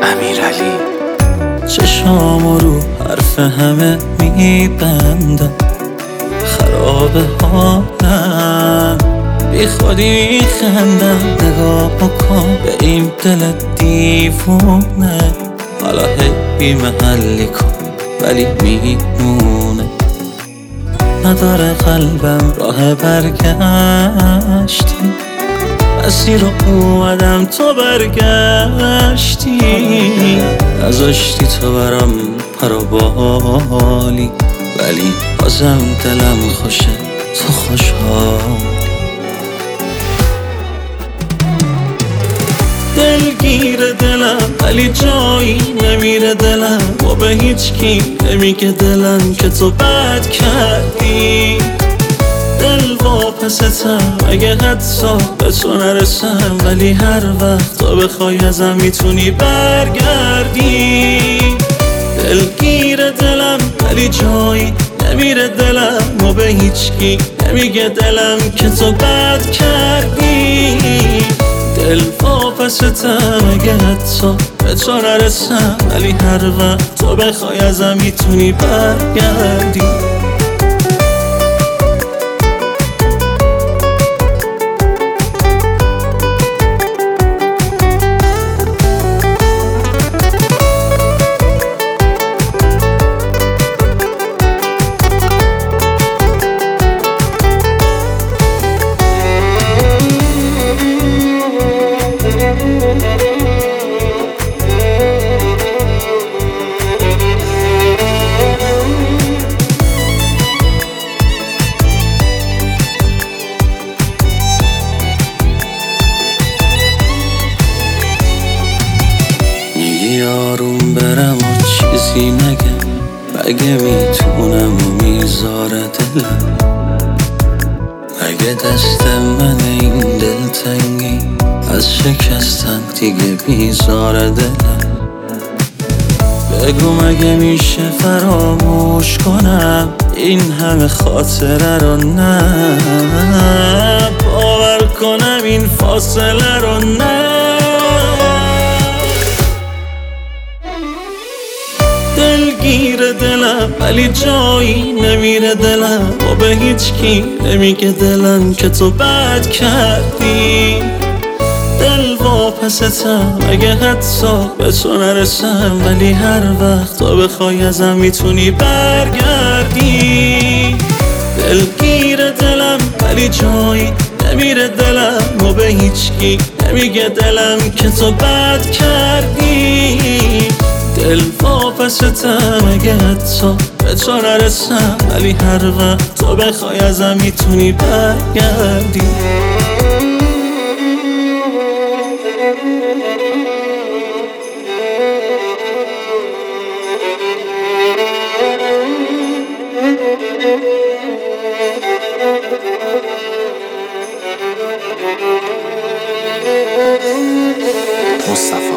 امیرعلی. چشام رو حرف همه میبندم، خراب حالم، بی خودی میخندم. نگاه بکن به این دل دیوونه، حالا هی محلی کن ولی میمونه. نداره قلبم راه برگشتی، مسیر رو اومدم تو برگشتی. نذاشتی تو برام پروبالی، ولی بازم دلم خوشه تو خوشحال. دلگیر دلم ولی جایی نمیره دلم، و به هیچ کی نمیگه دلم که تو بد کردی. دل واپستم اگه حتی به تو نرسم، ولی هر وقت تو بخوای ازم میتونی برگردی. دلگیر دلم ولی جایی نمیره دلم، و به هیچ کی نمیگه دلم که تو بد کردی. دل واپستم اگه حتی به تو نرسم، ولی هر وقت تو بخوای ازم میتونی برگردی. میگی آروم برم و چیزی نگم، اگه میتونم و میذاره دلم. اگه دست من این دلتنگی از شکستن دیگه میذاره دلم. بگو مگه میشه فراموش کنم این همه خاطره رو؟ نه باور کنم این فاصله رو؟ نه دلگیر دلم ولی جایی نمیره دلم، و به هیچ کی نمیگه دلم که تو بد کردی. دل واپستم اگه حتی به تو نرسم، ولی هر وقت تو بخوای ازم میتونی برگردی. دلگیر دلم ولی جایی نمیره دلم، و به هیچ کی نمیگه دلم که تو بد کردی. دل واپستم اگه حتی به تو نرسم، ولی هر وقت تو بخوای ازم میتونی برگردی. مصطفی